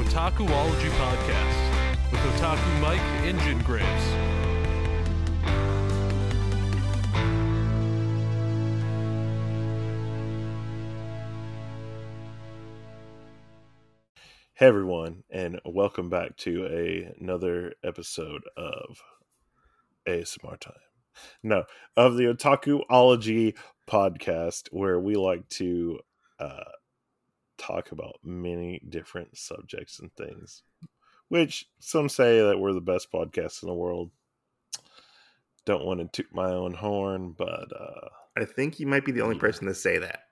Otakuology Podcast with Otaku Mike Engine Graves. Hey everyone, and welcome back to another episode of ASMR Time. No, of the Otakuology Podcast, where we like to talk about many different subjects and things. Which some say that we're the best podcast in the world. Don't want to toot my own horn, but I think you might be the only person to say that.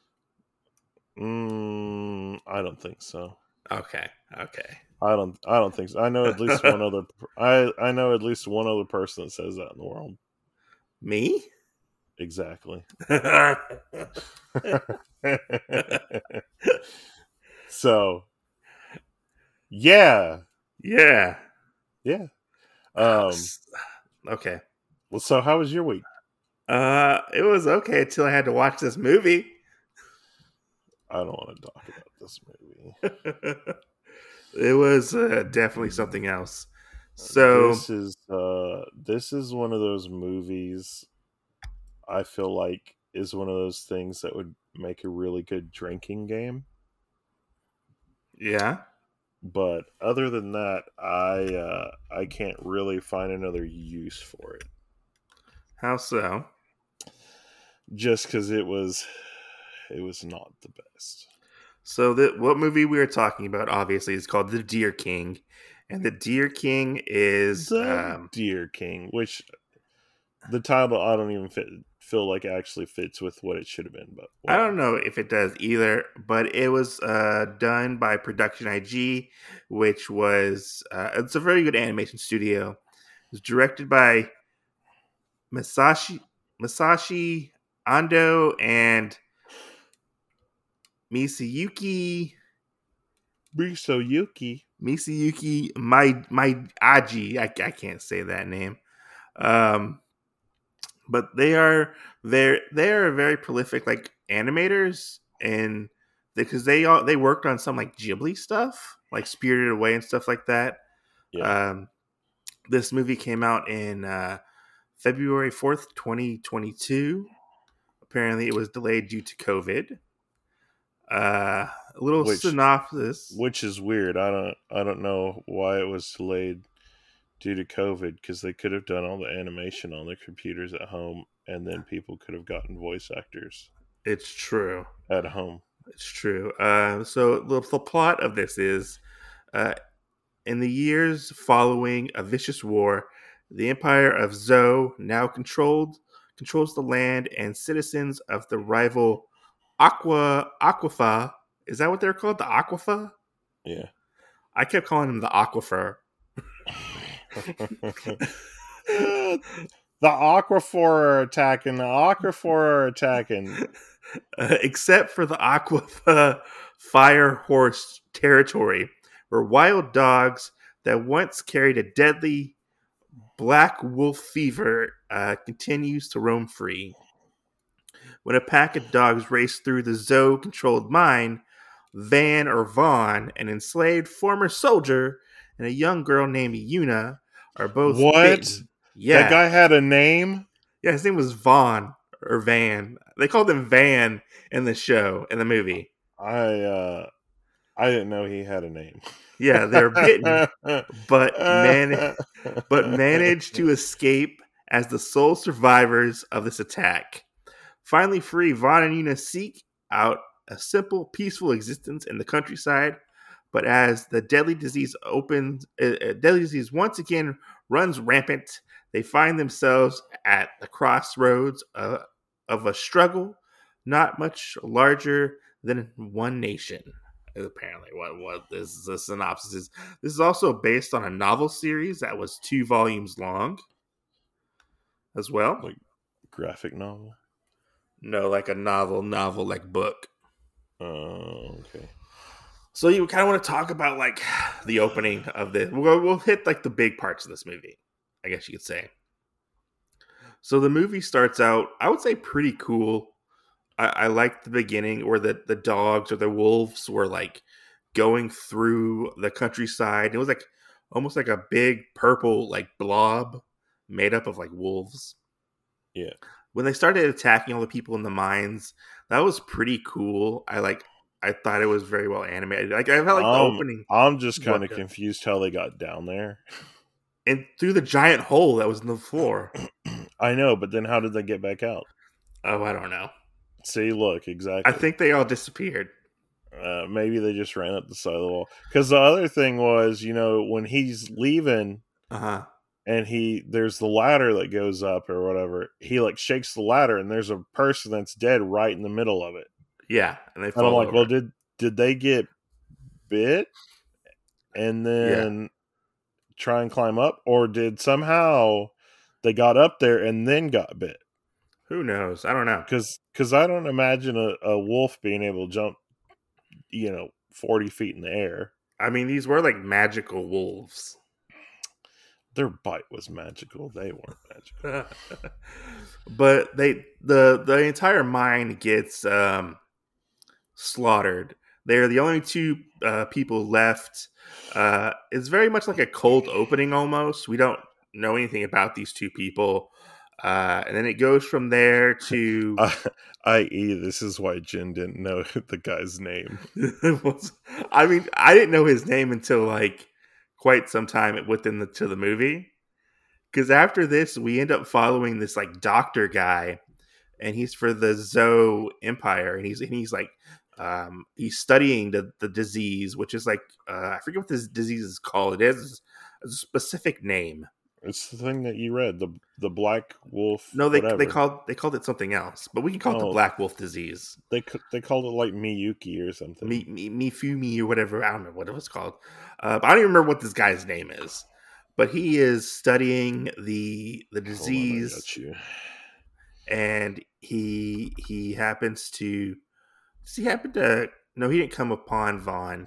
I don't think so. Okay. I don't think so. I know at least one other. I know at least one other person that says that in the world. Me? Exactly. So, yeah. Okay. Well, so how was your week? It was okay until I had to watch this movie. I don't want to talk about this movie. It was definitely something else. So this is one of those movies I feel like is one of those things that would make a really good drinking game. Yeah. But other than that, I can't really find another use for it. How so? Just because it was not the best. So what movie we were talking about, obviously, is called The Deer King. And The Deer King is... Deer King, which the title I don't even feel like actually fits with what it should have been. But I don't know if it does either, but it was done by Production IG, which was... it's a very good animation studio. It was directed by Masashi Ando and Misayuki Aji. I can't say that name. But they are very prolific like animators, and because they worked on some like Ghibli stuff, like Spirited Away and stuff like that. Yeah. This movie came out in February 4th, 2022. Apparently, it was delayed due to COVID. A little synopsis, which is weird. I don't know why it was delayed due to COVID, because they could have done all the animation on their computers at home, and then people could have gotten voice actors. It's true. At home. It's true. So the plot of this is, in the years following a vicious war, the Empire of Zou now controls the land and citizens of the rival Aquifa. Is that what they're called? The Aquifa? Yeah. I kept calling them the Aquifer. The Aquifer are attacking. Except for the Aquifa Fire Horse territory, where wild dogs that once carried a deadly black wolf fever continues to roam free. When a pack of dogs race through the Zou-controlled mine, Vaughn, an enslaved former soldier, and a young girl named Yuna are both bitten. Yeah. That guy had a name? Yeah, his name was Vaughn or Van. They called him Van in the show, in the movie. I didn't know he had a name. Yeah, they're bitten, but managed to escape as the sole survivors of this attack. Finally free, Vaughn and Yuna seek out a simple, peaceful existence in the countryside. But as the deadly disease once again runs rampant, they find themselves at the crossroads of a struggle not much larger than one nation. Apparently, what this is a synopsis. This is also based on a novel series that was 2 volumes long, as well. Like graphic novel? No, like a novel, like book. Oh, okay. So you kind of want to talk about like the opening of this. We'll hit like the big parts of this movie, I guess you could say. So the movie starts out, I would say, pretty cool. I like the beginning where the dogs or the wolves were like going through the countryside. It was like almost like a big purple like blob made up of like wolves. Yeah. When they started attacking all the people in the mines, that was pretty cool. I thought it was very well animated. Like I felt like the opening. I'm just kind of What? confused how they got down there. And through the giant hole that was in the floor. I know, but then how did they get back out? Oh, I don't know. See, look, exactly. I think they all disappeared. Maybe they just ran up the side of the wall. Because the other thing was, you know, when he's leaving Uh-huh. and there's the ladder that goes up or whatever, he like shakes the ladder and there's a person that's dead right in the middle of it. Yeah, and they And I'm fall like, over. well, did they get bit and then try and climb up, or did somehow they got up there and then got bit? Who knows? I don't know. Because I don't imagine a wolf being able to jump, 40 feet in the air. I mean, these were like magical wolves. Their bite was magical. They weren't magical. But the entire mine gets slaughtered. They're the only two people left. It's very much like a cold opening almost. We don't know anything about these two people. And then it goes from there to... i.e., this is why Jen didn't know the guy's name. I mean, I didn't know his name until like quite some time within the movie. Because after this, we end up following this like doctor guy, and he's for the Zhou Empire, and he's like he's studying the disease, which is like I forget what this disease is called. It has a specific name. It's the thing that you read, the black wolf. No, they whatever. they called it something else, but we can call it the black wolf disease. They called it like Miyuki or something. Mifumi or whatever. I don't remember what it was called. But I don't even remember what this guy's name is. But he is studying the disease. Hold on, I got you. And he happens to... Does he happen to... No, he didn't come upon Vaughn.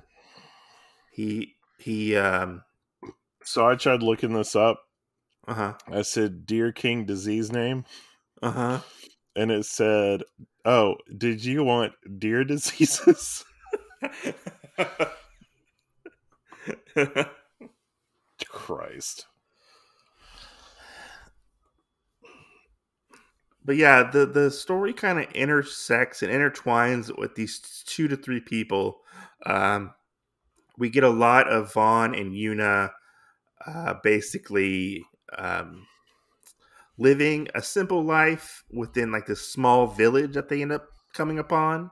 So I tried looking this up. Uh-huh. I said Deer King disease name. Uh-huh. And it said, oh, did you want deer diseases? Christ. But yeah, the story kind of intersects and intertwines with these 2 to 3 people. We get a lot of Vaughn and Yuna basically living a simple life within like this small village that they end up coming upon.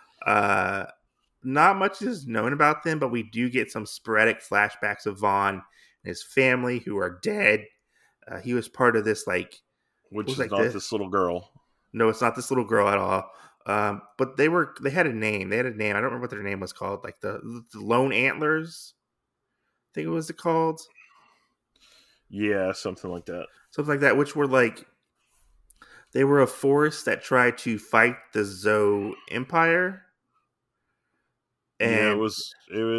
Not much is known about them, but we do get some sporadic flashbacks of Vaughn and his family who are dead. He was part of this like... Which is like not this little girl. No, it's not this little girl at all. But they had a name. They had a name. I don't remember what their name was called. Like the Lone Antlers, I think it was called. Yeah, something like that. Something like that, which were like... They were a force that tried to fight the Zhou Empire. And yeah, it was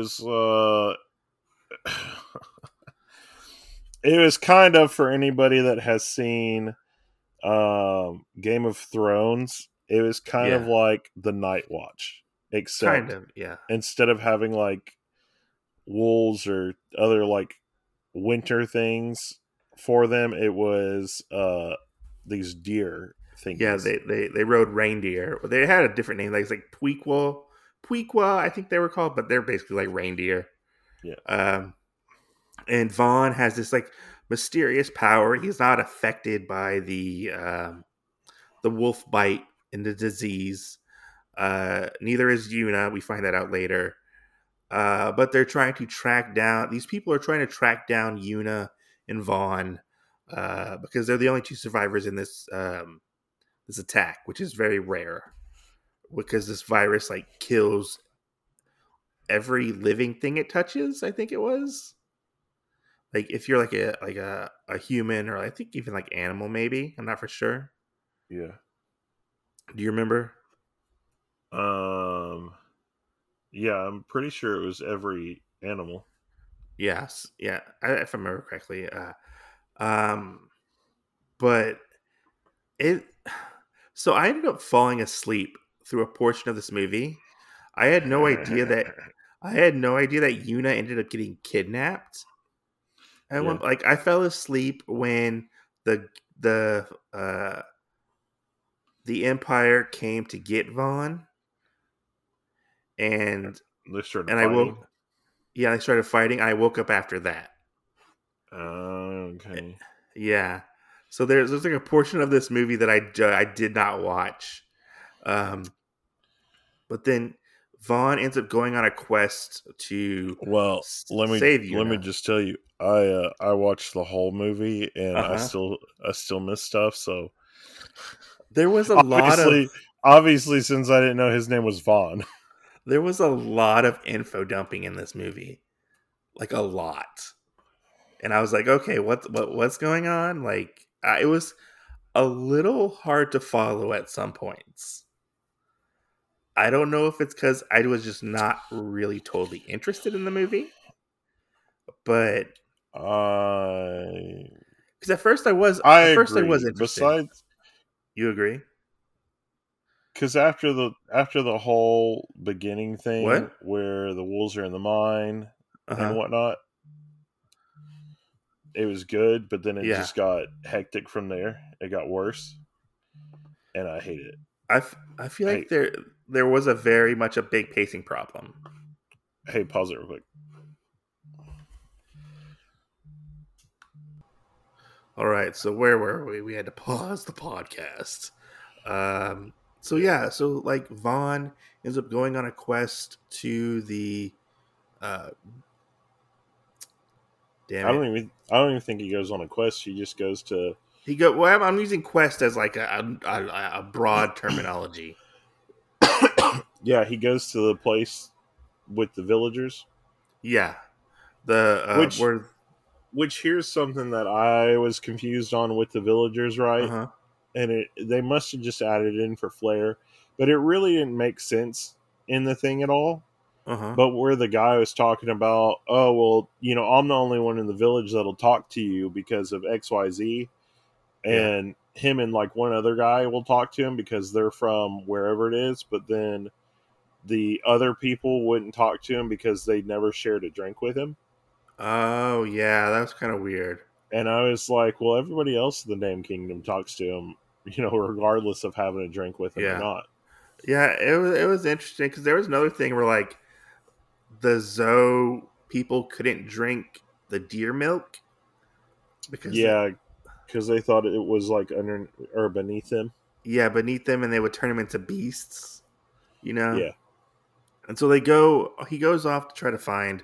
it was kind of, for anybody that has seen Game of Thrones, it was kind of like the Night Watch, except instead of having like wolves or other like winter things for them, it was these deer things. Yeah, they rode reindeer. They had a different name, like Puiqua, I think they were called, but they're basically like reindeer. Yeah. And Vaughn has this like mysterious power. He's not affected by the wolf bite and the disease. Neither is Yuna. We find that out later. But they're trying to track down... These people are trying to track down Yuna and Vaughn because they're the only 2 survivors in this this attack, which is very rare because this virus like kills every living thing it touches. I think it was like if you're like a human, or I think even like animal, maybe. I'm not for sure. Yeah. Do you remember? Yeah, I'm pretty sure it was every animal. Yes. Yeah. If I remember correctly. But it... So I ended up falling asleep through a portion of this movie. I had no idea that I had no idea that Yuna ended up getting kidnapped. Yeah. Like I fell asleep when the uh, the Empire came to get Vaughn, and They started I fighting. woke. Yeah, I started fighting. I woke up after that. Okay. Yeah, so there's like a portion of this movie that I did not watch, but then Vaughn ends up going on a quest to Well, save let me Yuna. just tell you, I watched the whole movie and Uh huh. I still miss stuff. So There was a lot of obviously, since I didn't know his name was Vaughn. there was a lot of info dumping in this movie, like a lot. And I was like, okay, what's going on? Like, it was a little hard to follow at some points. I don't know if it's because I was just not really totally interested in the movie, but I because at first I was, I at first I was agree. interested. Besides, You agree? because after the whole beginning thing What? where the wolves are in the mine Uh and huh. whatnot, it was good, but then it Yeah. just got hectic from there. It got worse, and I hate it. I feel like Hey, there was a very much a big pacing problem. hey, pause it real quick. All right, so where were we? We had to pause the podcast. So Yeah. yeah, so like Vaughn ends up going on a quest to the uh damn it. I don't even think he goes on a quest. He just goes to Well, I'm using quest as like a broad terminology. yeah, he goes to the place with the villagers. Yeah. The Which where here's something that I was confused on with the villagers, right? uh-huh. And they must have just added in for flair, but it really didn't make sense in the thing at all. Uh-huh. But where the guy was talking about, oh well, I'm the only one in the village that'll talk to you because of XYZ, Yeah. and him and like one other guy will talk to him because they're from wherever it is, but then the other people wouldn't talk to him because they'd never shared a drink with him. Oh yeah, that was kind of weird. And I was like, well, everybody else in the Name Kingdom talks to him, regardless of having a drink with him or Yeah. not. Yeah, it was interesting because there was another thing where like the Zoe people couldn't drink the deer milk because Yeah, because they thought it was like under or beneath him. yeah, beneath them, and they would turn them into beasts, you know. Yeah. And so he goes off to try to find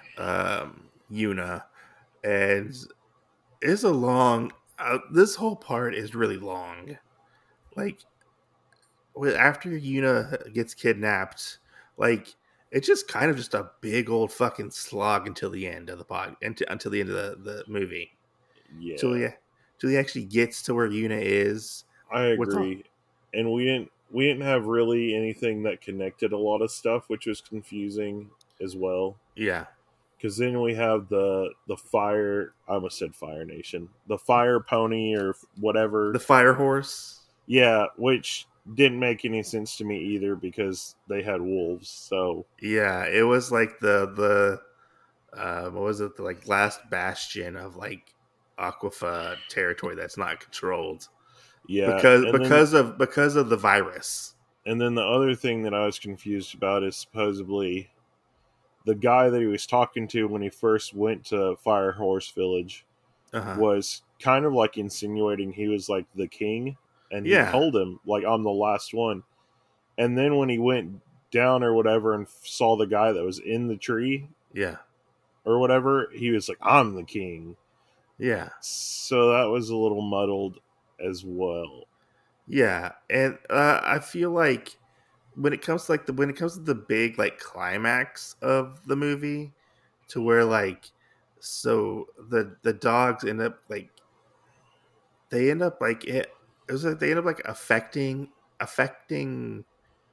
Yuna, and it's a long. This whole part is really long. Like after Yuna gets kidnapped, like it's just kind of just a big old fucking slog until the end of the until the end of the movie. Till Yeah. he till he actually gets to where Yuna is. I With all, agree. And we didn't have really anything that connected a lot of stuff, which was confusing as well. yeah, Because then we have the fire. I almost said Fire Nation, the Fire Pony or whatever. the fire horse. Yeah, which didn't make any sense to me either because they had wolves. So Yeah, it was like the what was it? The like last bastion of like Aquafa territory that's not controlled yeah, because of the virus. and then the other thing that I was confused about is supposedly the guy that he was talking to when he first went to Fire Horse Village Uh huh. was kind of like insinuating he was like the king, and he Yeah. told him like I'm the last one. And then when he went down or whatever and saw the guy that was in the tree Yeah. or whatever, he was like, I'm the king. Yeah. So that was a little muddled as well. Yeah. And I feel like when it comes to when it comes to the big like climax of the movie, to where like so the dogs end up like they end up like it was like they end up like affecting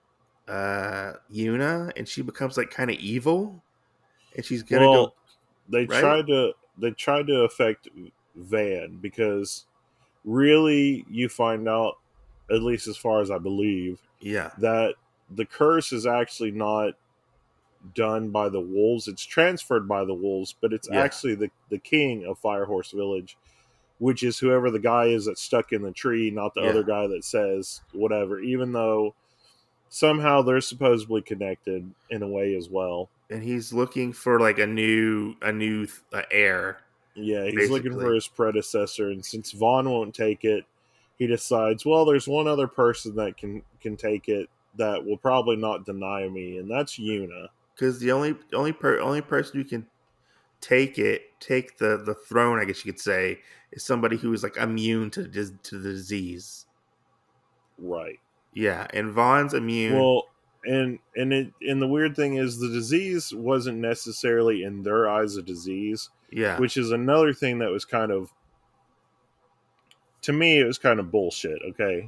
Yuna, and she becomes like kind of evil, and she's gonna go Well, they right. tried to affect Van because really you find out, at least as far as I believe, Yeah. that the curse is actually not done by the wolves. It's transferred by the wolves, but it's Yeah. actually the king of Firehorse Village, which is whoever the guy is that's stuck in the tree, not the Yeah. other guy that says whatever, even though somehow they're supposedly connected in a way as well. And he's looking for like a new heir. Yeah, he's looking Basically. for his predecessor, and since Vaughn won't take it, he decides, well, there's one other person that can take it that will probably not deny me, and that's Yuna. Because the only person who can take the throne, I guess you could say, is somebody who is like immune to the disease. Right. Yeah, and Vaughn's immune. Well, and the weird thing is the disease wasn't necessarily in their eyes a disease, Yeah, which is another thing that was kind of, to me, it was kind of bullshit. Okay.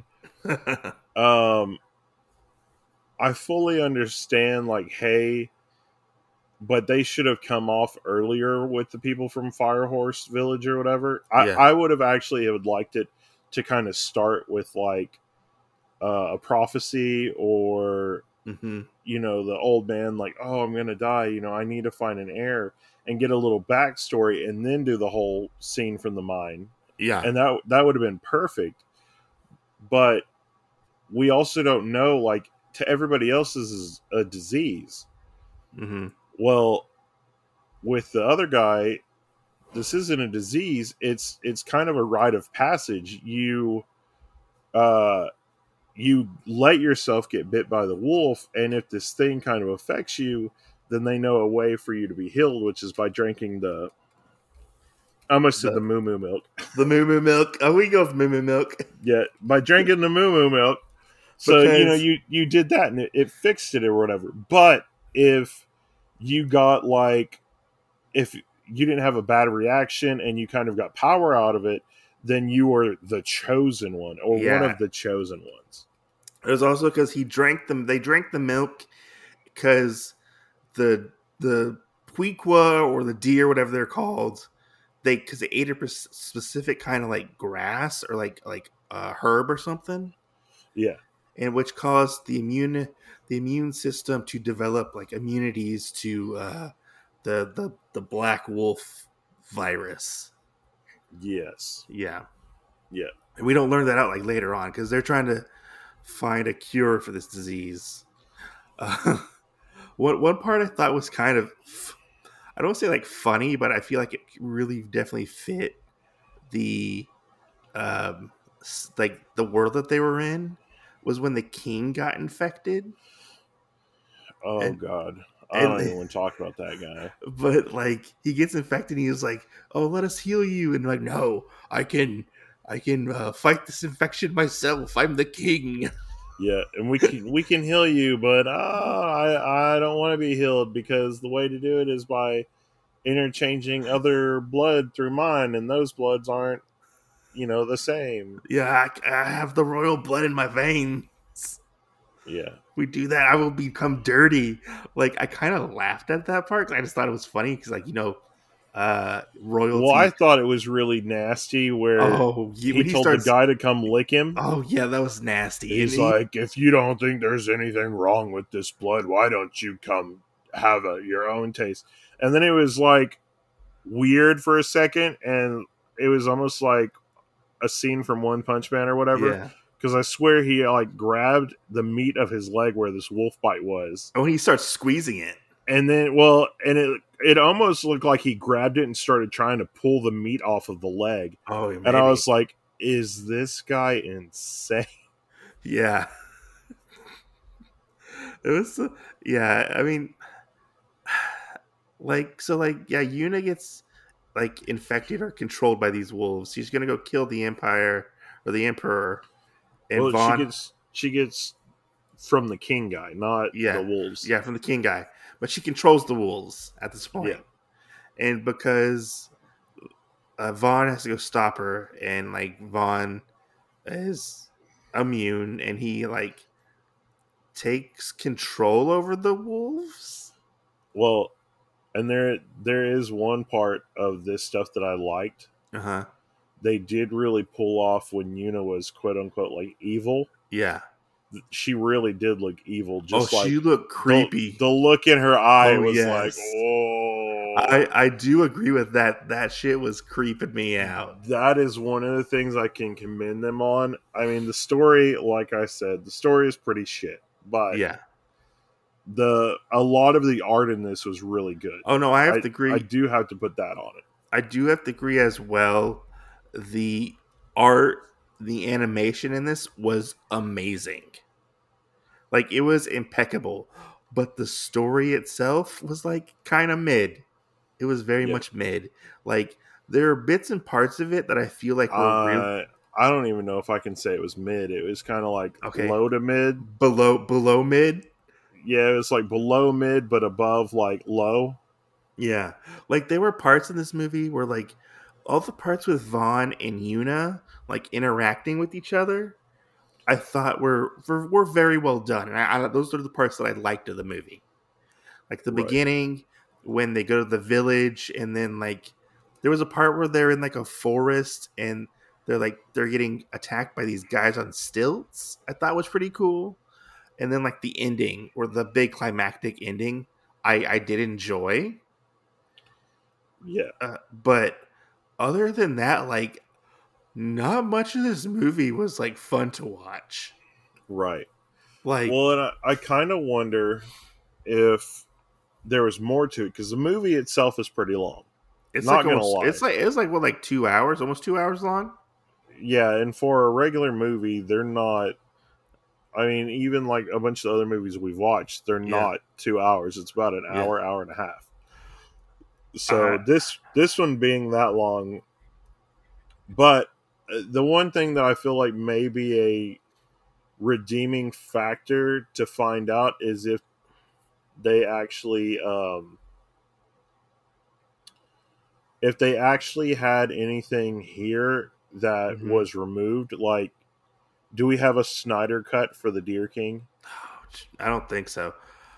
I fully understand, like, hey, but they should have come off earlier with the people from Firehorse Village or whatever. Yeah. I would have actually would liked it to kind of start with like a prophecy, or Mm-hmm. you know, the old man like, oh, I'm gonna die, you know, I need to find an heir, and get a little backstory, and then do the whole scene from the mine, Yeah, and that would have been perfect. But we also don't know, like, to everybody else this is a disease. mm-hmm. Well, with the other guy, this isn't a disease. It's kind of a rite of passage. You let yourself get bit by the wolf, and if this thing kind of affects you, then they know a way for you to be healed, which is by drinking the, I almost said the moo moo milk. The moo moo milk. Oh, we go with moo moo milk. Yeah, by drinking the moo moo milk. So, Because- you know, you did that and it fixed it or whatever. But if you got like, if you didn't have a bad reaction and you kind of got power out of it, then you were the chosen one, or one of the chosen ones. It was also because he drank them. They drank the milk because the Puiqua or the deer, whatever they're called, because they ate a specific kind of like grass or like herb or something. Yeah. And which caused the immune system to develop like immunities to the black wolf virus. Yes. Yeah. Yeah. And we don't learn that out like later on because they're trying to find a cure for this disease. One part I thought was kind of, I don't want to say like funny, but I feel like it really definitely fit the like the world that they were in, was when the king got infected. Oh, God. I don't even want to talk about that guy. But like he gets infected and he's like, oh, let us heal you. And like, no, I can fight this infection myself. I'm the king. Yeah, and we can heal you, but I don't want to be healed, because the way to do it is by interchanging other blood through mine, and those bloods aren't, you know, the same. Yeah, I have the royal blood in my veins. Yeah. We do that, I will become dirty. Like, I kind of laughed at that part. I just thought it was funny because, like, you know, royalty. Well, I thought it was really nasty where he told the guy to come lick him. Oh, yeah, that was nasty. He's like, if you don't think there's anything wrong with this blood, why don't you come have your own taste? And then it was like weird for a second, and it was almost like a scene from One Punch Man or whatever. Yeah. Because I swear he like grabbed the meat of his leg where this wolf bite was. Oh, he starts squeezing it. And then, well, and it almost looked like he grabbed it and started trying to pull the meat off of the leg. Oh, maybe. And I was like, is this guy insane? Yeah. It was, yeah, I mean, like, so, like, yeah, Yuna gets, like, infected or controlled by these wolves. She's gonna go kill the Empire, or the Emperor. And Well, Vaughn, she gets from the king guy, not Yeah. the wolves. yeah, from the king guy. But she controls the wolves at this point. Yeah. And because Vaughn has to go stop her, and, like, Vaughn is immune, and he, like, takes control over the wolves. Well, and there is one part of this stuff that I liked. Uh-huh. They did really pull off when Yuna was quote unquote like evil. Yeah. she really did look evil. Oh, Just like she looked creepy. The look in her eye Oh, was yes. like, oh. I do agree with that. That shit was creeping me out. That is one of the things I can commend them on. I mean, the story, like I said, the story is pretty shit, but Yeah. a lot of the art in this was really good. Oh no, I have to agree. I do have to put that on it. I do have to agree as well. The art, the animation in this was amazing. Like, it was impeccable, but the story itself was like kind of mid. It was very much mid. Like, there are bits and parts of it that I feel like were real. I don't even know if I can say it was mid. It was kind of like Okay. low to mid. Below mid? Yeah, it was like below mid, but above like low. Yeah. Like, there were parts in this movie where, like, all the parts with Vaughn and Yuna, like, interacting with each other, I thought were very well done. And I those are the parts that I liked of the movie. Like, the beginning, when they go to the village, and then, like, there was a part where they're in, like, a forest, and they're getting attacked by these guys on stilts. I thought was pretty cool. And then, like, the ending, or the big climactic ending, I did enjoy. Yeah. But other than that, like, not much of this movie was, like, fun to watch. Right. Like, well, and I kind of wonder if there was more to it, because the movie itself is pretty long. it's Not like gonna almost, lie. it's like what, like 2 hours, almost 2 hours long. Yeah, and for a regular movie, they're not. I mean, even like a bunch of other movies we've watched, they're not 2 hours. It's about an hour, hour and a half. So this one being that long, but the one thing that I feel like may be a redeeming factor to find out is if they actually had anything here that was removed. Like, do we have a Snyder cut for the Deer King? I don't think so.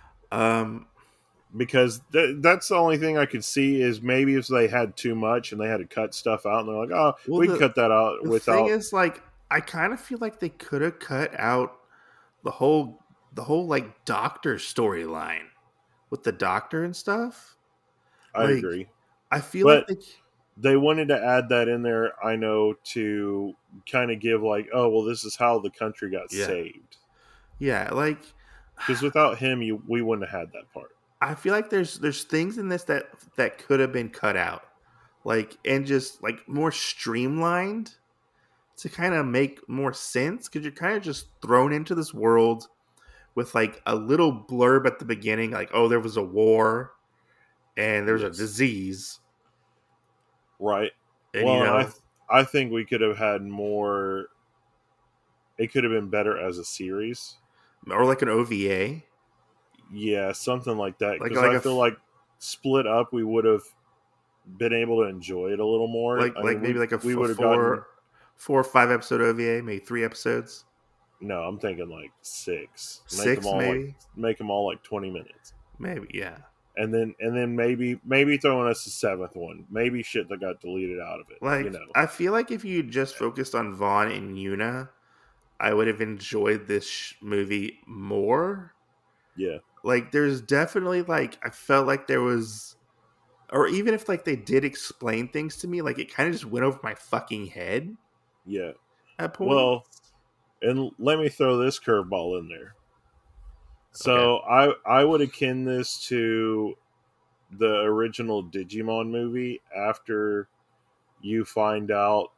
Because that's the only thing I could see is maybe if they had too much and they had to cut stuff out, and they're like, oh, we can cut that out the without. thing is, like, I kind of feel like they could have cut out the whole like doctor storyline with the doctor and stuff. I Like, agree. I feel But like they wanted to add that in there, I know, to kind of give like, oh, well, this is how the country got saved. Yeah, like, because without him, we wouldn't have had that part. I feel like there's things in this that could have been cut out, like, and just like more streamlined to kind of make more sense, because you're kind of just thrown into this world with like a little blurb at the beginning, like, oh, there was a war and there's a disease, right? And, well, you know, I think we could have had more. It could have been better as a series, or like an OVA. Yeah, something like that. Because Like I feel like split up, we would have been able to enjoy it a little more. Like, I mean, maybe like we would have gotten 4 or 5 episode OVA, maybe 3 episodes. No, I'm thinking like 6. 6 maybe. Make them all like 20 minutes. Maybe, yeah. And then maybe throwing us a 7th one. Maybe shit that got deleted out of it. Like, you know. I feel like if you just focused on Vaughn and Yuna, I would have enjoyed this movie more. Yeah. Like, there's definitely, like, I felt like there was, or even if, like, they did explain things to me, like, it kind of just went over my fucking head. Yeah. At points. Well, and let me throw this curveball in there. So I would akin this to the original Digimon movie after you find out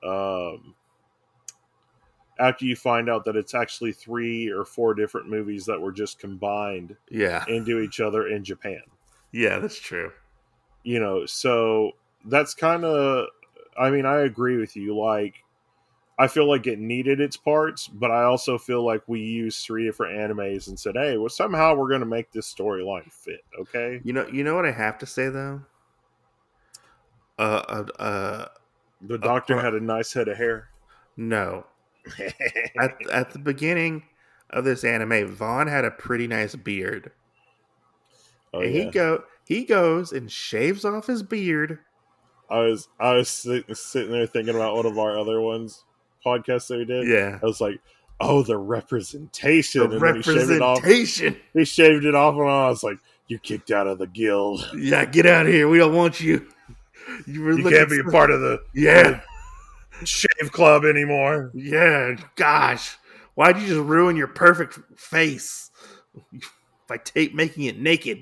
that it's actually 3 or 4 different movies that were just combined into each other in Japan. Yeah, that's true. You know, so that's kind of, I mean, I agree with you. Like, I feel like it needed its parts, but I also feel like we used 3 different animes and said, hey, well, somehow we're going to make this storyline fit, okay? You know what I have to say, though? The doctor had a nice head of hair. No. at the beginning of this anime, Vaughn had a pretty nice beard. Oh, and yeah. he goes and shaves off his beard. I was sitting there thinking about one of our other podcasts that we did. Yeah. I was like, oh, the representation, The and then he shaved it off. representation. He shaved it off, and I was like, "You're kicked out of the guild. Yeah, get out of here. We don't want you. You can't be a part of the Yeah. shave club anymore." Yeah, gosh. Why'd you just ruin your perfect face by making it naked?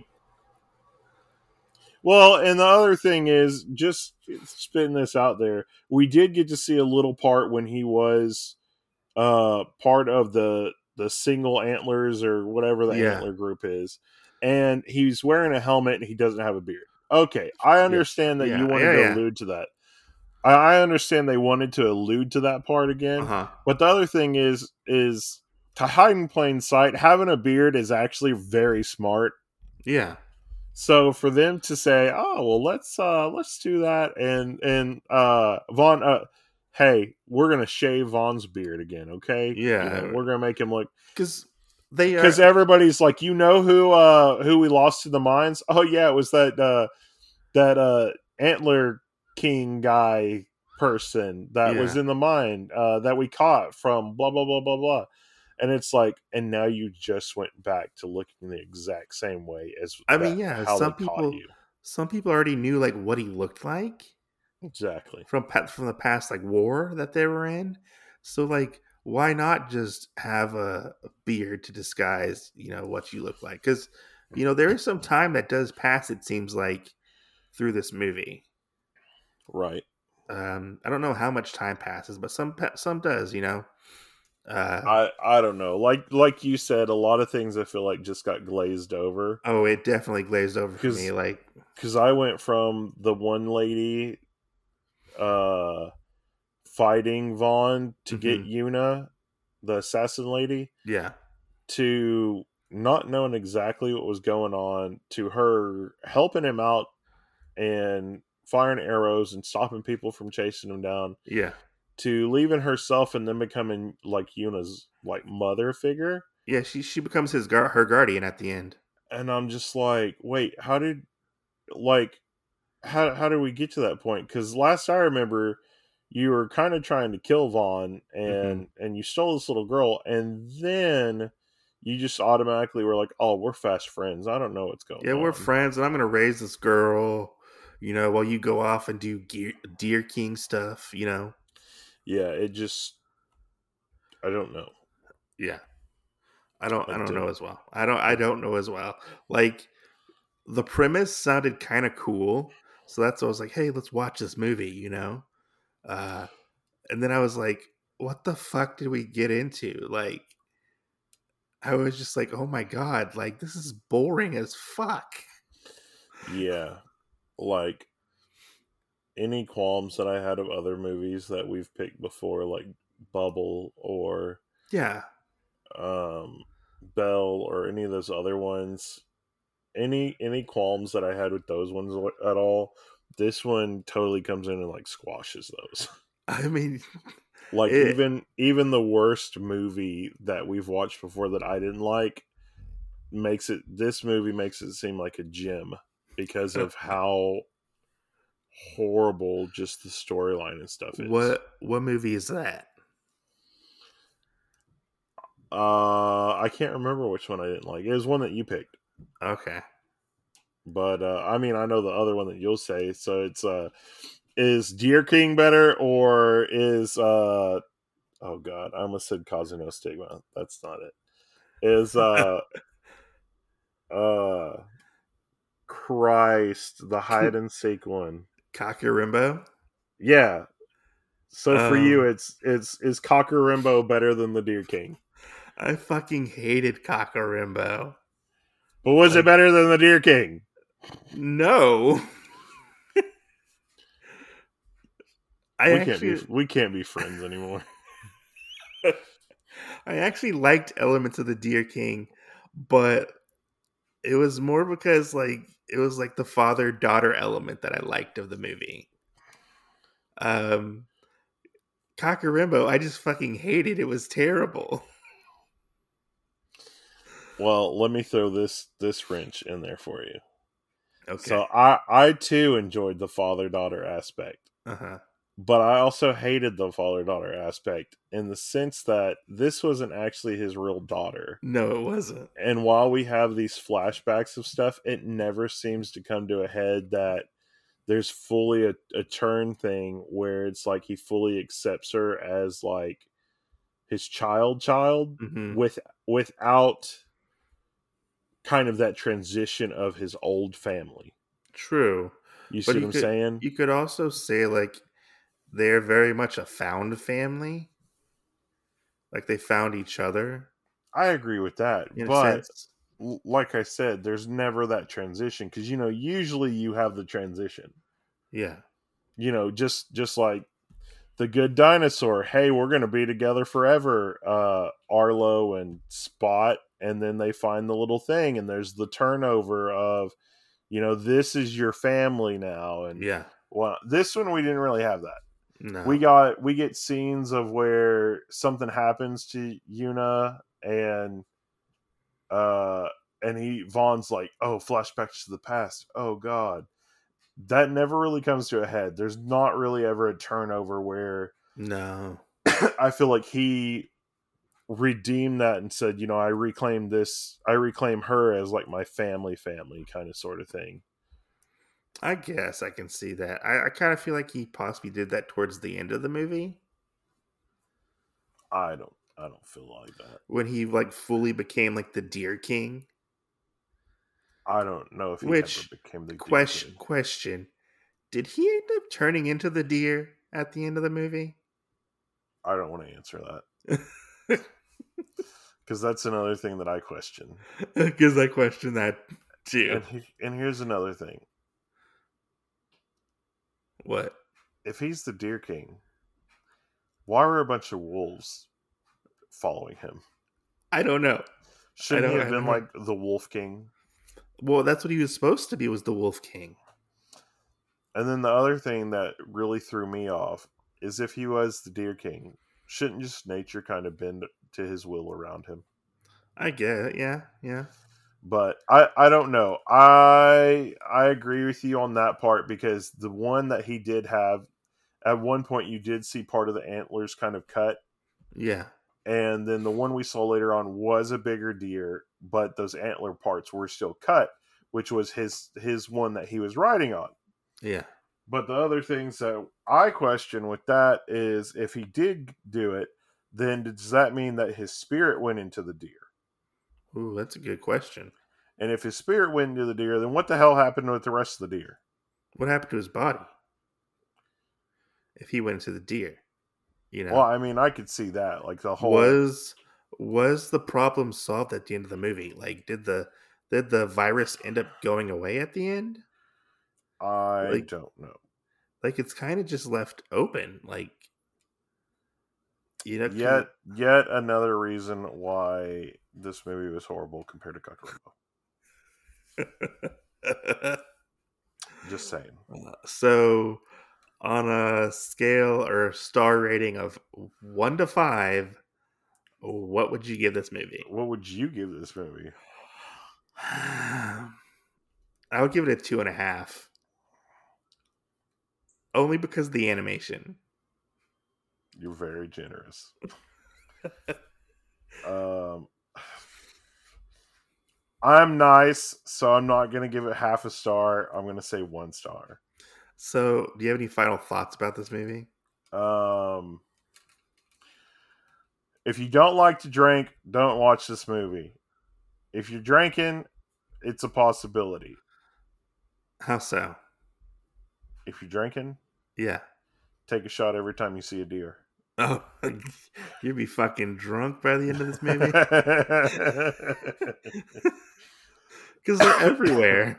Well, and the other thing is, just spitting this out there, we did get to see a little part when he was part of the single antlers or whatever the antler group is, and he's wearing a helmet and he doesn't have a beard. Okay, I understand that you wanted to allude to that. I understand they wanted to allude to that part again, but the other thing is to hide in plain sight, having a beard is actually very smart. Yeah. So for them to say, "Oh, well, let's do that," and Vaughn, hey, we're gonna shave Vaughn's beard again, okay? Yeah, we're gonna make him look because everybody's like, who we lost to the mines? Oh yeah, it was that Antler King guy person that was in the mine that we caught from blah blah blah blah blah. And it's like, and now you just went back to looking the exact same way as how some people already knew like what he looked like exactly from the past like war that they were in. So like, why not just have a beard to disguise what you look like? Because there is some time that does pass, it seems like, through this movie. Right. I don't know how much time passes, but some does. I don't know. Like you said, a lot of things I feel like just got glazed over. Oh, it definitely glazed over for me. Like, because I went from the one lady fighting Vaughn to get Yuna, the assassin lady, to not knowing exactly what was going on, to her helping him out and firing arrows and stopping people from chasing him down. Yeah. To leaving herself and then becoming like Yuna's like mother figure. Yeah, she becomes her guardian at the end. And I'm just like, wait, how did we get to that point? Because last I remember, you were kind of trying to kill Vaughn and you stole this little girl, and then you just automatically were like, oh, we're fast friends. I don't know what's going on. Yeah, we're friends, and I'm gonna raise this girl, while you go off and do Deer King stuff, Yeah, it just, I don't know. Yeah, I don't know as well. I don't know as well. Like, the premise sounded kind of cool, so that's why I was like, hey, let's watch this movie, and then I was like, what the fuck did we get into? Like, I was just like, oh my god, like, this is boring as fuck. Yeah, like, any qualms that I had of other movies that we've picked before, like Bubble or Belle or any of those other ones, any qualms that I had with those ones at all, this one totally comes in and like squashes those. I mean, like even the worst movie that we've watched before that I didn't like this movie makes it seem like a gem because of how horrible just the storyline and stuff is. What movie is that? I can't remember which one I didn't like. It was one that you picked. Okay. But I mean, I know the other one that you'll say. So it's is Deer King better, or is oh god, I almost said Cause No Stigma. That's not it. Is Christ, the hide and seek one. Cockerimbo? Yeah. So for you, is Cockerimbo better than the Deer King? I fucking hated Cockerimbo. But was it better than the Deer King? No. We can't be friends anymore. I actually liked elements of the Deer King, but it was more because like it was like the father-daughter element that I liked of the movie. Cockerimbo, I just fucking hated. It was terrible. Well, let me throw this wrench in there for you. Okay. So I too enjoyed the father-daughter aspect. Uh-huh. But I also hated the father-daughter aspect in the sense that this wasn't actually his real daughter. No, it wasn't. And while we have these flashbacks of stuff, it never seems to come to a head that there's fully a turn thing where it's like he fully accepts her as like his child Mm-hmm. without kind of that transition of his old family. True. You But see what I'm saying? you could also say like they're very much a found family. Like they found each other I agree with that. in a But sense. like I said, there's never that transition because usually you have the transition. Yeah. Just like the Good Dinosaur. Hey, we're gonna be together forever. Arlo and Spot, and then they find the little thing, and there's the turnover of, this is your family now. And Yeah. well, this one we didn't really have that. No. We get scenes of where something happens to Yuna and Vaughn's like, oh, flashbacks to the past. Oh God. That never really comes to a head. There's not really ever a turnover where No. I feel like he redeemed that and said, I reclaim her as like my family kind of sort of thing. I guess I can see that. I kind of feel like he possibly did that towards the end of the movie I don't feel like that. when he like fully became like the Deer King. I don't know if he Which ever became the question? Did he end up turning into the deer at the end of the movie? I don't want to answer that because that's another thing that I question. Because I question that too. And here's another thing. What? If he's the Deer King, why were a bunch of wolves following him? I don't know. Shouldn't he have been like the Wolf King? Well, that's what he was supposed to be, was the Wolf King. And then the other thing that really threw me off is if he was the Deer King, shouldn't just nature kind of bend to his will around him? I get it. Yeah. But I don't know. I agree with you on that part because the one that he did have, at one point you did see part of the antlers kind of cut. Yeah. And then the one we saw later on was a bigger deer, but those antler parts were still cut, which was his one that he was riding on. Yeah. But the other things that I question with that is if he did do it, then does that mean that his spirit went into the deer? Ooh, that's a good question. And if his spirit went into the deer, then what the hell happened with the rest of the deer? What happened to his body if he went into the deer? Well, I mean, I could see that. Like the whole was the problem solved at the end of the movie? Like, did the virus end up going away at the end? I don't know. Like, it's kind of just left open. Like, Yet another reason why this movie was horrible compared to Kakariko. Just saying. So, on a scale or star rating of 1 to 5, what would you give this movie? What would you give this movie? I would give it a 2.5. Only because of the animation. You're very generous. I'm nice, so I'm not going to give it half a star. I'm going to say 1 star. So, do you have any final thoughts about this movie? If you don't like to drink, don't watch this movie. If you're drinking, it's a possibility. How so? If you're drinking, yeah, take a shot every time you see a deer. Oh, you'd be fucking drunk by the end of this movie. Because they're everywhere.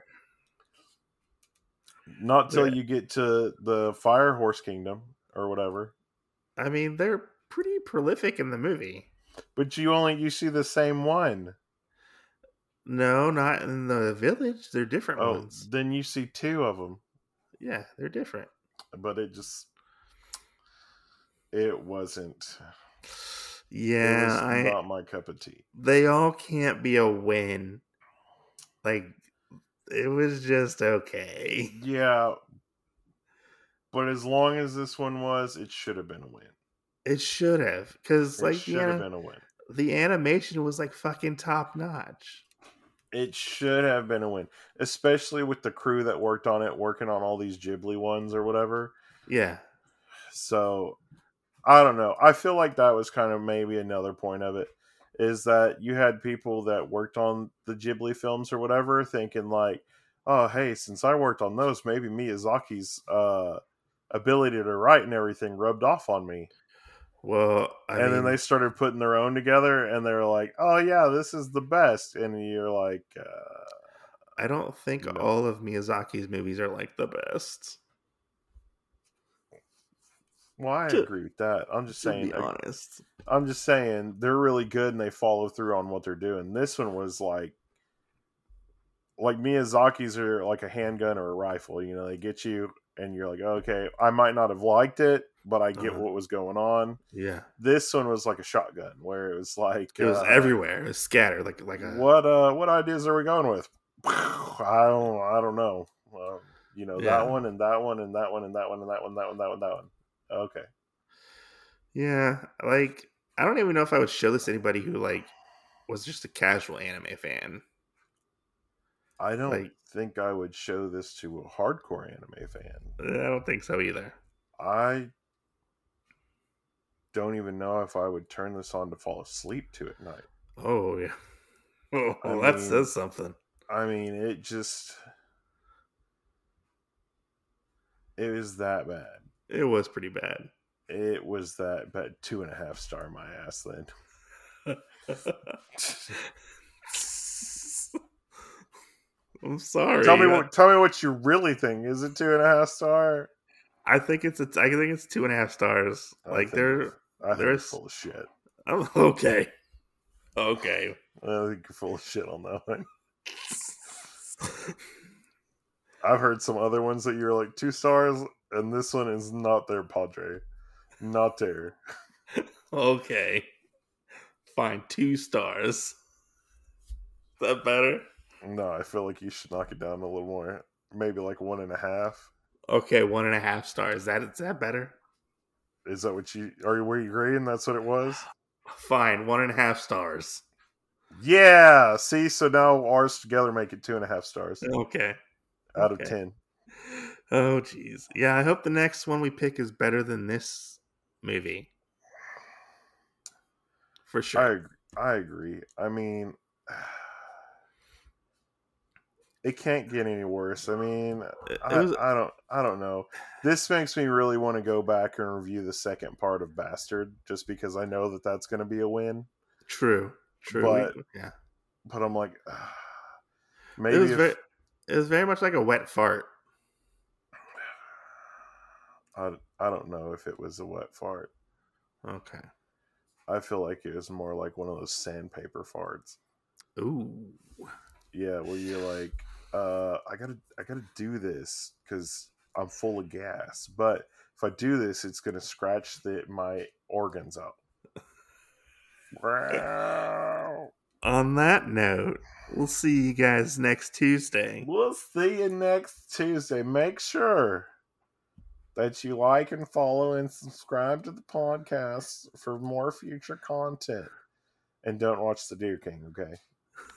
Not till you get to the Fire Horse Kingdom or whatever. I mean, they're pretty prolific in the movie. But you see the same one. No, not in the village. They're different ones. Then you see 2 of them. Yeah, they're different. But it wasn't. Yeah, it was not my cup of tea. They all can't be a win. Like, it was just okay. Yeah. But as long as this one was, it should have been a win. It should have, because It like should have been a win. the animation was like fucking top notch. It should have been a win, especially with the crew that worked on it, working on all these Ghibli ones or whatever. Yeah. So I don't know. I feel like that was kind of maybe another point of it, is that you had people that worked on the Ghibli films or whatever thinking like, oh, hey, since I worked on those, maybe Miyazaki's ability to write and everything rubbed off on me. Well, and then they started putting their own together, and they were like, oh, yeah, this is the best. And you're like... I don't think all of Miyazaki's movies are like the best. Well, I agree with that. I'm just saying... To be honest. I'm just saying, they're really good, and they follow through on what they're doing. This one was like Miyazaki's are like a handgun or a rifle. You know, they get you, and you're like, okay, I might not have liked it, but I get what was going on. Yeah. This one was like a shotgun, where it was like it was everywhere. It was scattered, like a... What ideas are we going with? I don't know. You know, that one and that one and that one and that one and that one, that one, that one, that one. Okay. Yeah, like I don't even know if I would show this to anybody who like was just a casual anime fan. I don't think I would show this to a hardcore anime fan. I don't think so either. I don't even know if I would turn this on to fall asleep to at night. Oh, yeah. Oh, that says something. I mean, it was that bad. It was pretty bad. It was that bad. 2.5 star my ass then. I'm sorry. Tell me what you really think. Is it 2.5 star? I think it's 2.5 stars. Like they're full of shit. Oh, okay. Okay. I think you're full of shit on that one. I've heard some other ones that you're like 2 stars, and this one is not there, Padre. Not there. Okay. Fine, 2 stars. Is that better? No, I feel like you should knock it down a little more. Maybe like 1.5. Okay, 1.5 stars. Is that better? Is that what were you agreeing that's what it was? Fine, 1.5 stars. Yeah. See, so now ours together make it 2.5 stars. Okay. Out of 10. Oh, jeez. Yeah, I hope the next one we pick is better than this movie. For sure. I agree. I mean, it can't get any worse. I mean, I don't know. This makes me really want to go back and review the second part of Bastard, just because I know that that's going to be a win. True. But I'm like, maybe it was very much like a wet fart. I don't know if it was a wet fart. Okay. I feel like it was more like one of those sandpaper farts. Ooh. Yeah, where you're like, I gotta do this because I'm full of gas. But if I do this, it's gonna scratch my organs out. On that note, we'll see you guys next Tuesday. We'll see you next Tuesday. Make sure that you like and follow and subscribe to the podcast for more future content. And don't watch The Deer King, okay?